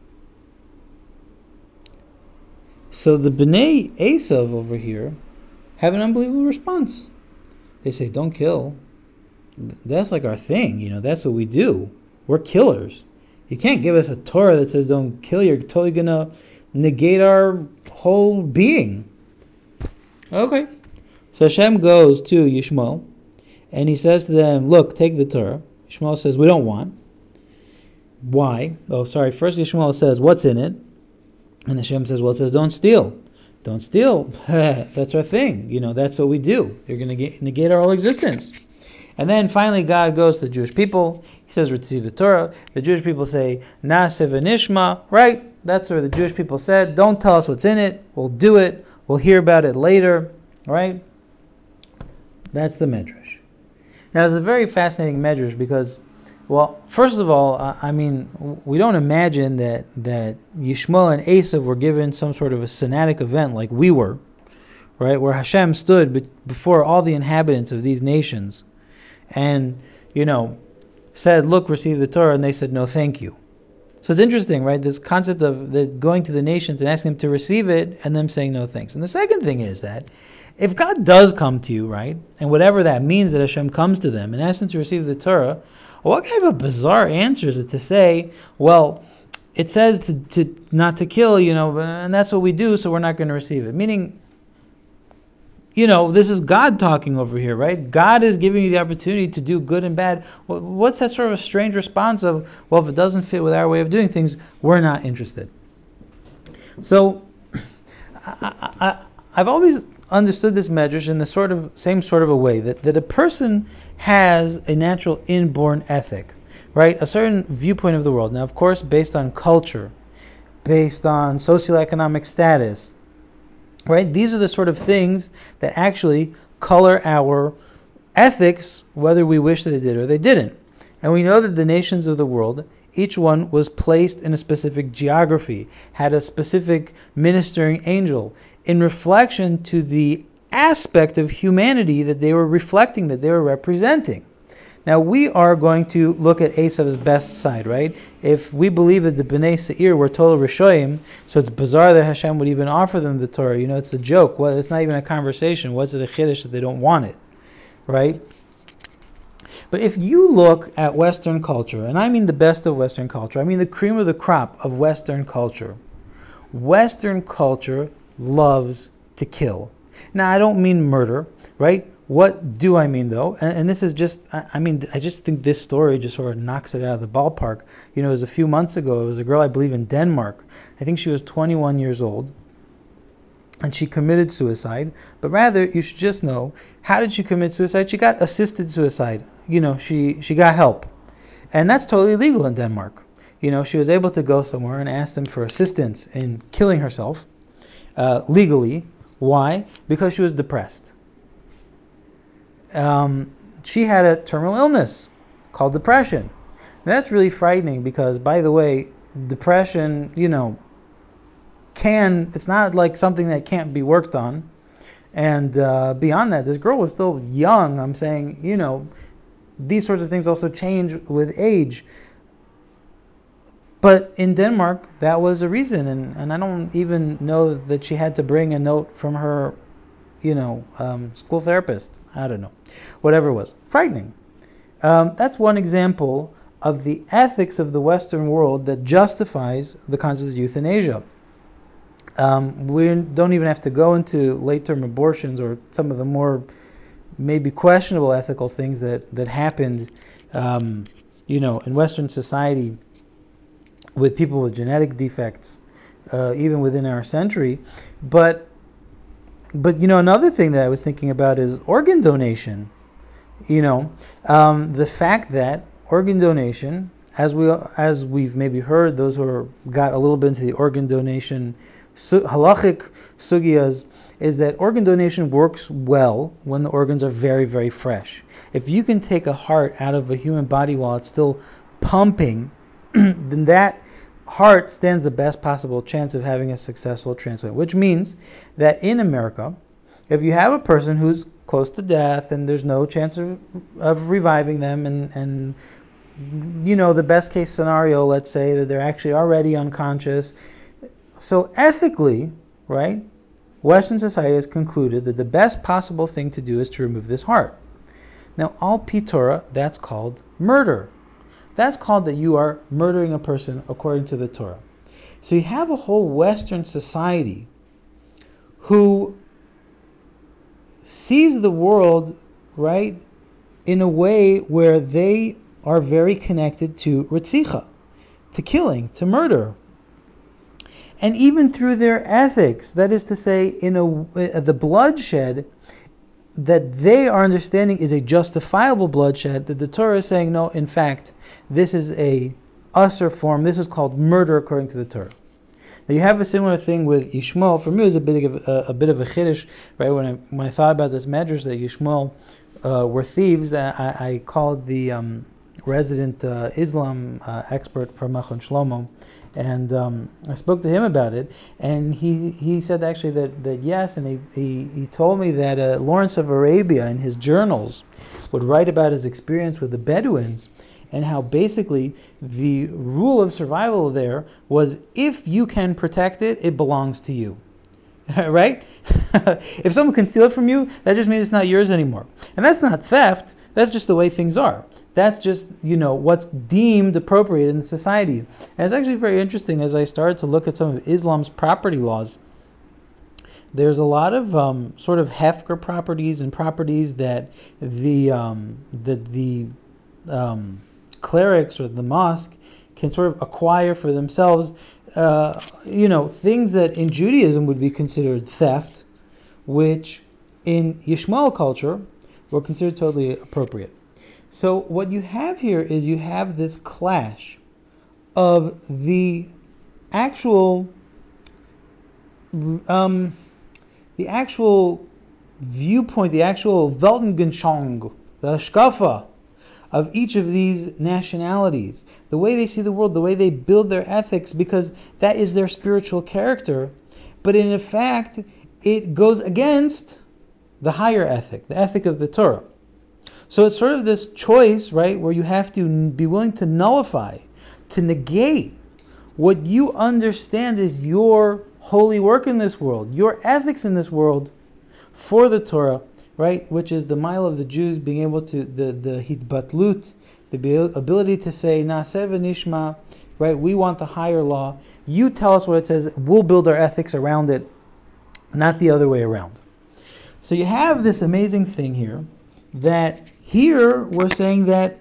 So the Bnei Esav over here have an unbelievable response. They say, don't kill. That's like our thing, that's what we do. We're killers. You can't give us a Torah that says don't kill. You're totally going to negate our whole being. Okay. So Hashem goes to Yishmael, and he says to them, look, take the Torah. Yishmael says, we don't want. Why? Oh, sorry. First Yishmael says, what's in it? And Hashem says, well, it says, don't steal. Don't steal. That's our thing. That's what we do. You're going to negate our whole existence. And then finally God goes to the Jewish people. He says, receive the Torah. The Jewish people say, Na'aseh v'nishma. Right? That's what the Jewish people said. Don't tell us what's in it. We'll do it. We'll hear about it later. Right? That's the Medrash. Now, it's a very fascinating Medrash because, well, first of all, we don't imagine that Yishmael and Esav were given some sort of a Sinaitic event like we were, right? Where Hashem stood before all the inhabitants of these nations and, said, look, receive the Torah, and they said, no, thank you. So it's interesting, right? This concept of going to the nations and asking them to receive it and them saying no thanks. And the second thing is that if God does come to you, right, and whatever that means that Hashem comes to them and asks them to receive the Torah, what kind of a bizarre answer is it to say, well, it says to not to kill, and that's what we do, so we're not going to receive it. Meaning, this is God talking over here, right? God is giving you the opportunity to do good and bad. What's that sort of a strange response of, well, if it doesn't fit with our way of doing things, we're not interested. So, I've always understood this medrash in the same sort of a way that a person has a natural inborn ethic, right? A certain viewpoint of the world. Now, of course, based on culture, based on socioeconomic status, right? These are the sort of things that actually color our ethics, whether we wish that they did or they didn't. And we know that the nations of the world, each one was placed in a specific geography, had a specific ministering angel, in reflection to the aspect of humanity that they were reflecting, that they were representing. Now we are going to look at Esav's best side, right? If we believe that the Bnei Seir were total Rishoyim, so it's bizarre that Hashem would even offer them the Torah. It's a joke. Well, it's not even a conversation. What's it a chiddush that they don't want it, right? But if you look at Western culture, and I mean the best of Western culture, I mean the cream of the crop of Western culture loves to kill. Now, I don't mean murder, right? What do I mean, though? And this is just, I just think this story just sort of knocks it out of the ballpark. It was a few months ago. It was a girl, I believe, in Denmark. I think she was 21 years old. And she committed suicide. But rather, you should just know, how did she commit suicide? She got assisted suicide. She got help. And that's totally legal in Denmark. She was able to go somewhere and ask them for assistance in killing herself legally. Why? Because she was depressed. She had a terminal illness called depression. Now, that's really frightening because, by the way, depression, it's not like something that can't be worked on. And beyond that, this girl was still young. I'm saying, these sorts of things also change with age. But in Denmark, that was a reason. And I don't even know that she had to bring a note from her, school therapist. I don't know. Whatever it was. Frightening. That's one example of the ethics of the Western world that justifies the concept of euthanasia. We don't even have to go into late-term abortions or some of the more maybe questionable ethical things that happened, in Western society with people with genetic defects, even within our century. But another thing that I was thinking about is organ donation. The fact that organ donation, as we've maybe heard, those who got a little bit into the organ donation halachic sugiyas, is that organ donation works well when the organs are very, very fresh. If you can take a heart out of a human body while it's still pumping, then that heart stands the best possible chance of having a successful transplant. Which means that in America, if you have a person who's close to death and there's no chance of reviving them, and the best case scenario, let's say that they're actually already unconscious. So ethically, right, Western society has concluded that the best possible thing to do is to remove this heart. Now, al pi Torah, that's called murder. That's called that you are murdering a person according to the Torah. So you have a whole Western society who sees the world, right, in a way where they are very connected to Ritzicha, to killing, to murder. And even through their ethics, that is to say, the bloodshed that they are understanding is a justifiable bloodshed, that the Torah is saying, no, in fact, this is a usher form, this is called murder according to the Torah. Now you have a similar thing with Yishmael. For me, it was a bit of a chiddush, right? When I thought about this medrash that Yishmael were thieves, I called the resident Islam expert from Machon Shlomo, and I spoke to him about it, and he said actually that yes, and he told me that Lawrence of Arabia in his journals would write about his experience with the Bedouins, and how basically the rule of survival there was, if you can protect it, it belongs to you. Right? If someone can steal it from you, that just means it's not yours anymore. And that's not theft, that's just the way things are. That's just, what's deemed appropriate in society. And it's actually very interesting as I started to look at some of Islam's property laws. There's a lot of sort of hefker properties and properties that the clerics or the mosque can sort of acquire for themselves, things that in Judaism would be considered theft, which in Yishmael culture were considered totally appropriate. So what you have here is you have this clash of the actual viewpoint, the actual Weltanschauung, the Hashkafa of each of these nationalities, the way they see the world, the way they build their ethics, because that is their spiritual character. But in fact, it goes against the higher ethic, the ethic of the Torah. So it's sort of this choice, right, where you have to be willing to nullify, to negate what you understand is your holy work in this world, your ethics in this world for the Torah, right, which is the mile of the Jews being able to, the hitbatlut, the ability to say, Naaseh v'nishma, right, we want the higher law. You tell us what it says, we'll build our ethics around it, not the other way around. So you have this amazing thing here, that here we're saying that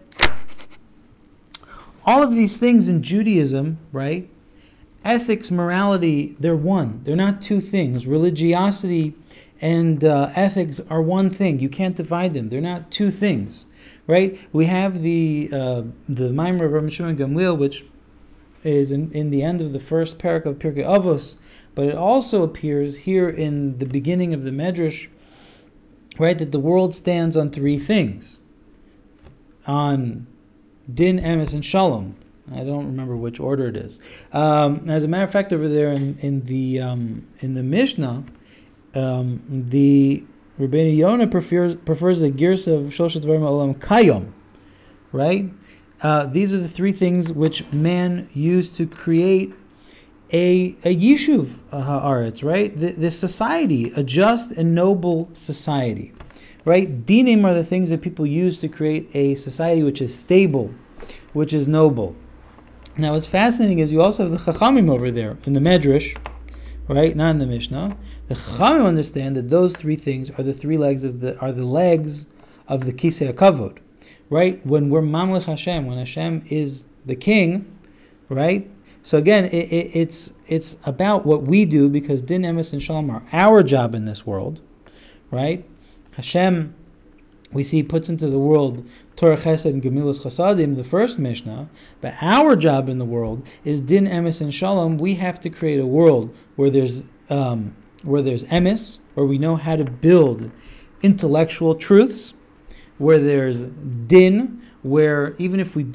all of these things in Judaism, right, ethics, morality, they're one. They're not two things. Religiosity and ethics are one thing. You can't divide them. They're not two things, right? We have the Maimer of Rabbi Shimon Gamliel, which is in the end of the first parak of Pirkei Avos, but it also appears here in the beginning of the Medrash, right, that the world stands on three things. On Din, Emes, and Shalom. I don't remember which order it is. As a matter of fact, over there in the Mishnah, the Rabbeinu Yonah prefers the Girsa of Shlosh Dvarim Olam Kayom, right? These are the three things which man used to create a yishuv haaretz, right? The society, a just and noble society, right? Dinim are the things that people use to create a society which is stable, which is noble. Now, what's fascinating is you also have the Chachamim over there in the Medrash, right? Not in the Mishnah. The Chachamim understand that those three things are the legs of the Kisei HaKavod, right? When we're Mamlech Hashem, when Hashem is the king, right? So again, it's about what we do, because Din, Emes, and Shalom are our job in this world, right? Hashem, we see, puts into the world Torah Chesed and Gemilas Chasadim, the first Mishnah, but our job in the world is Din, Emes, and Shalom. We have to create a world where there's Emes, where we know how to build intellectual truths, where there's Din, where even if we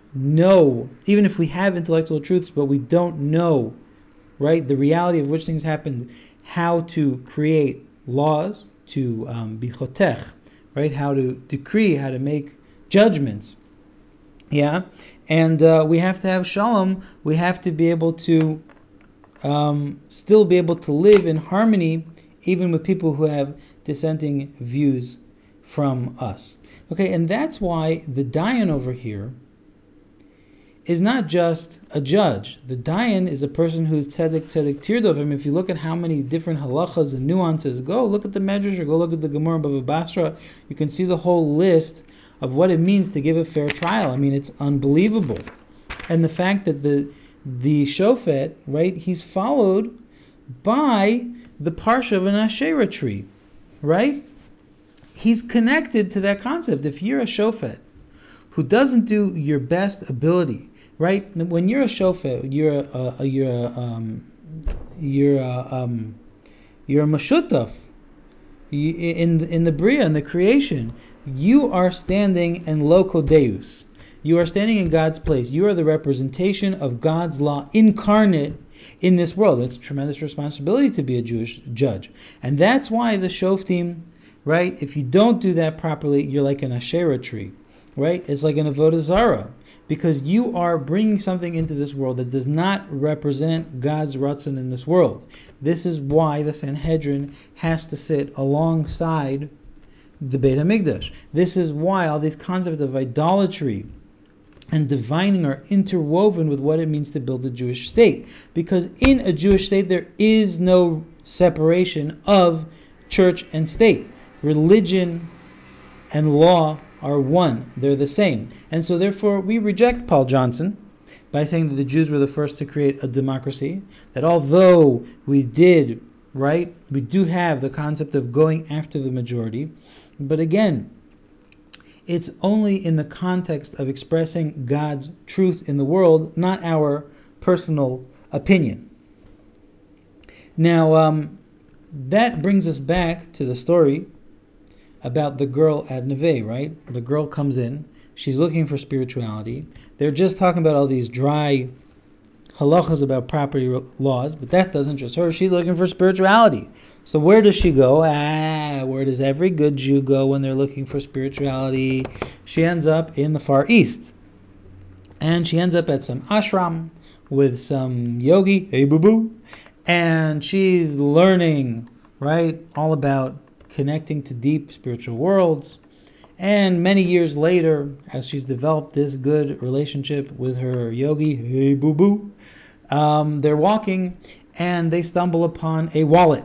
have intellectual truths, but we don't know, right, the reality of which things happened, how to create laws, to be chotech, right, how to decree, how to make judgments, yeah, and we have to have shalom. We have to be able to still be able to live in harmony, even with people who have dissenting views from us. Okay, and that's why the Dayan over here is not just a judge. The Dayan is a person who's tzedek tirdovim. If you look at how many different halachas and nuances, go look at the Medrash or go look at the Gemara Bava Basra, you can see the whole list of what it means to give a fair trial. I mean, it's unbelievable. And the fact that the shofet, right, he's followed by the parsha of an Asherah tree, right? He's connected to that concept. If you're a shofet who doesn't do your best ability, right? When you're a shofet, you're a mashutaf in the bria, in the creation. You are standing in loco deus. You are standing in God's place. You are the representation of God's law incarnate in this world. It's a tremendous responsibility to be a Jewish judge. And that's why the shoftim, right, if you don't do that properly, you're like an Asherah tree, right? It's like an Avodah Zarah, because you are bringing something into this world that does not represent God's ratzon in this world. This is why the Sanhedrin has to sit alongside the Beit HaMikdash. This is why all these concepts of idolatry and divining are interwoven with what it means to build a Jewish state. Because in a Jewish state, there is no separation of church and state. Religion and law are one. They're the same. And so therefore, we reject Paul Johnson by saying that the Jews were the first to create a democracy, that although we did, right, we do have the concept of going after the majority, but again, it's only in the context of expressing God's truth in the world, not our personal opinion. Now, that brings us back to the story about the girl at Neve, right? The girl comes in, she's looking for spirituality. They're just talking about all these dry halachas about property laws, but that doesn't interest her. She's looking for spirituality. So where does she go? Where does every good Jew go when they're looking for spirituality? She ends up in the Far East. And she ends up at some ashram with some yogi, hey boo-boo, and she's learning, right, all about connecting to deep spiritual worlds. And many years later, as she's developed this good relationship with her yogi, hey boo-boo, they're walking and they stumble upon a wallet.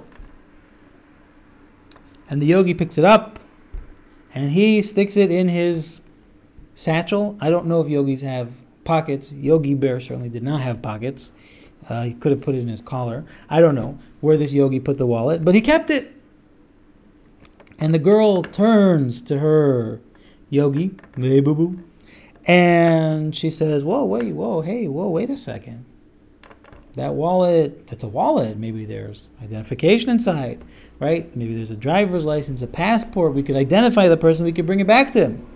And the yogi picks it up and he sticks it in his satchel. I don't know if yogis have pockets. Yogi Bear certainly did not have pockets. He could have put it in his collar. I don't know where this yogi put the wallet, but he kept it. And the girl turns to her yogi, hey boo boo, and she says, wait a second. That wallet, that's a wallet. Maybe there's identification inside, right? Maybe there's a driver's license, a passport. We could identify the person. We could bring it back to him.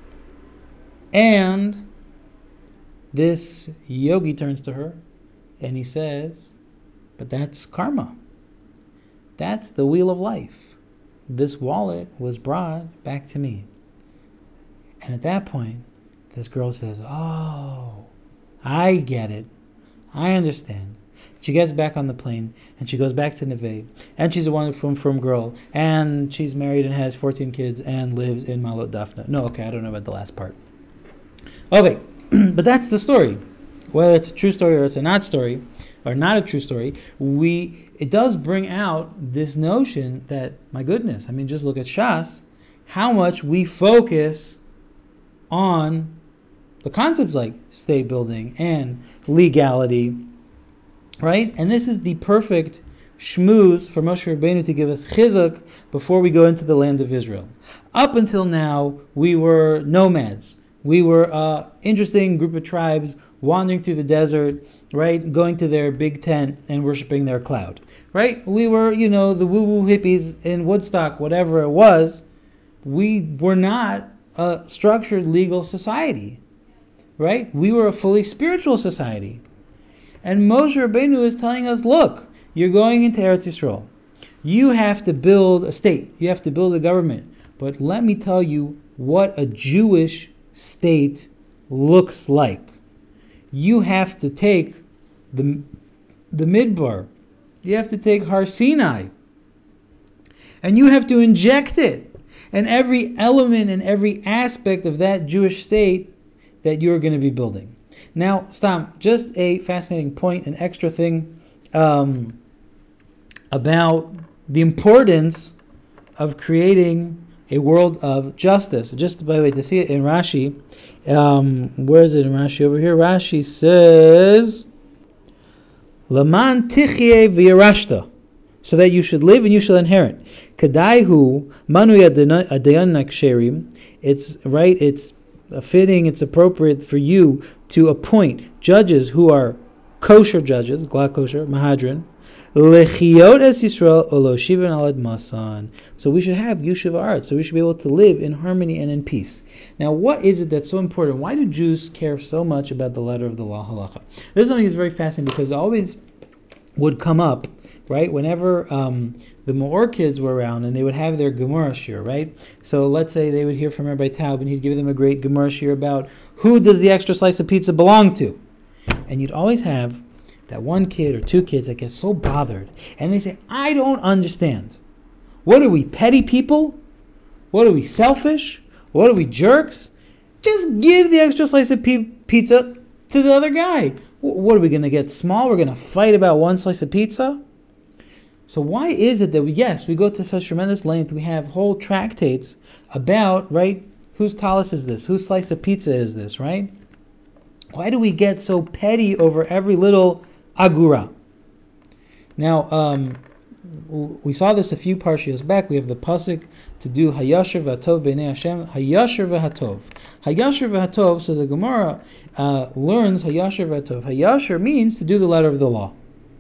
And this yogi turns to her and he says, but that's karma. That's the wheel of life. This wallet was brought back to me. And at that point, this girl says, oh, I get it. I understand. She gets back on the plane and she goes back to Neve. And she's a wonderful from girl. And she's married and has 14 kids and lives in Malot Dafna. No, okay, I don't know about the last part. Okay, but that's the story. Whether it's a true story or it's a not story, or not a true story, it does bring out this notion that, my goodness, I mean, just look at Shas, how much we focus on the concepts like state building and legality, right? And this is the perfect shmooze for Moshe Rabbeinu to give us chizuk before we go into the land of Israel. Up until now, we were nomads. We were an interesting group of tribes wandering through the desert, right? Going to their big tent and worshiping their cloud, right? We were, the woo-woo hippies in Woodstock, whatever it was. We were not a structured legal society, right? We were a fully spiritual society. And Moshe Rabbeinu is telling us, look, you're going into Eretz Yisrael. You have to build a state. You have to build a government. But let me tell you what a Jewish state looks like. You have to take the Midbar. You have to take Har Sinai. And you have to inject it. And every element and every aspect of that Jewish state that you're going to be building. Now, Stam, just a fascinating point, an extra thing about the importance of creating a world of justice. Just by the way, to see it in Rashi, where is it in Rashi over here? Rashi says, Laman tichye v'yarashta, so that you should live and you shall inherit. Kadaihu manu adayan naksherim. It's right. It's fitting. It's appropriate for you to appoint judges who are kosher judges, glad kosher, mahadrin. Lechiot es Yisrael olo shivan alad masan. So we should have yushuv art. So we should be able to live in harmony and in peace. Now, what is it that's so important? Why do Jews care so much about the letter of the law, halacha? This is something that's very fascinating because it always would come up, right? Whenever the Meor kids were around and they would have their Gemara shir, right? So let's say they would hear from Rabbi Taub and he'd give them a great Gemara shir about who does the extra slice of pizza belong to. And you'd always have that one kid or two kids that get so bothered and they say, I don't understand. What are we, petty people? What are we, selfish? What are we, jerks? Just give the extra slice of pizza to the other guy. What are we going to get small? We're going to fight about one slice of pizza? So why is it that we go to such tremendous length, we have whole tractates about, right, whose talis is this? Whose slice of pizza is this, right? Why do we get so petty over every little agura? Now, we saw this a few parshias back. We have the pasuk to do Hayasher v'hatov b'nei Hashem, Hayasher v'hatov. Hayasher v'hatov, so the Gemara learns Hayasher v'hatov. Hayasher means to do the letter of the law.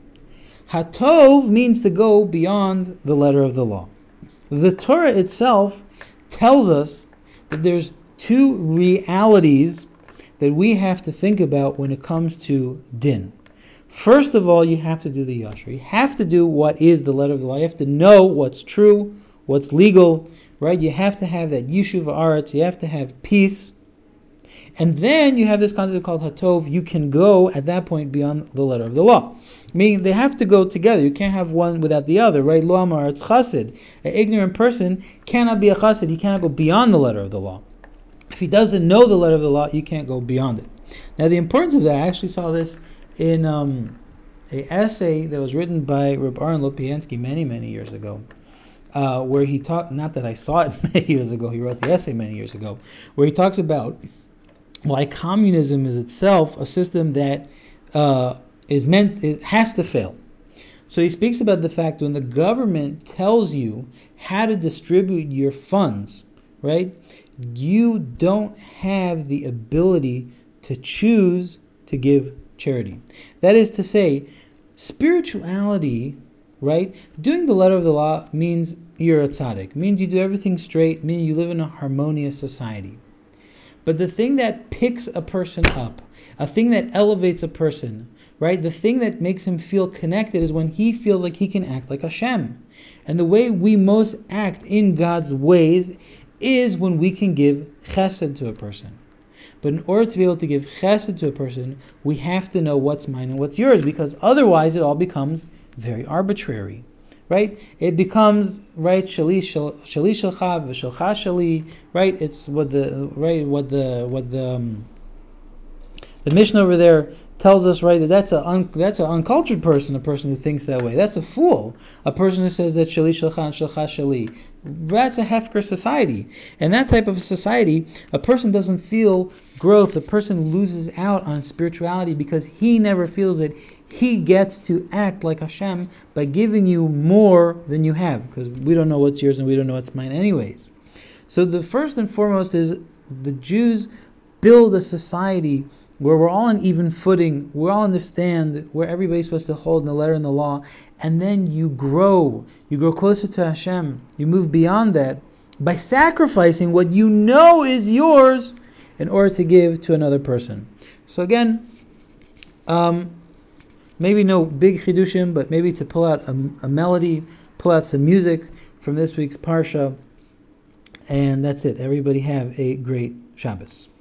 Hatov means to go beyond the letter of the law. The Torah itself tells us that there's two realities that we have to think about when it comes to din. First of all, you have to do the yashar. You have to do what is the letter of the law. You have to know what's true, what's legal, right? You have to have that yishuv haaretz. You have to have peace. And then you have this concept called hatov. You can go at that point beyond the letter of the law. Meaning they have to go together. You can't have one without the other, right? Lo amar, it's chassid. An ignorant person cannot be a chassid. He cannot go beyond the letter of the law. If he doesn't know the letter of the law, you can't go beyond it. Now the importance of that, I actually saw this in an essay that was written by Reb Aaron Lopiansky many years ago, where he talked, not that I saw it many years ago, he wrote the essay many years ago, where he talks about why communism is itself a system that it has to fail. So he speaks about the fact when the government tells you how to distribute your funds, right, you don't have the ability to choose to give charity. That is to say, spirituality, right, doing the letter of the law means you're a tzaddik, means you do everything straight, means you live in a harmonious society. But the thing that picks a person up, a thing that elevates a person, right, the thing that makes him feel connected is when he feels like he can act like Hashem. And the way we most act in God's ways is when we can give chesed to a person. But in order to be able to give chesed to a person, we have to know what's mine and what's yours, because otherwise it all becomes very arbitrary, right? It becomes, right, shali shalcha v'shalcha shali, right? It's what the Mishnah over there tells us, right, that's an uncultured person, a person who thinks that way. That's a fool. A person who says that shali shalcha and shalcha shali. That's a hefker society. And that type of society, a person doesn't feel growth. A person loses out on spirituality because he never feels that he gets to act like Hashem by giving you more than you have, because we don't know what's yours and we don't know what's mine anyways. So the first and foremost is the Jews build a society where we're all on even footing, we all understand where everybody's supposed to hold in the letter and the law, and then you grow closer to Hashem, you move beyond that by sacrificing what you know is yours in order to give to another person. So again, maybe no big chidushim, but maybe to pull out a melody, pull out some music from this week's Parsha, and that's it. Everybody have a great Shabbos.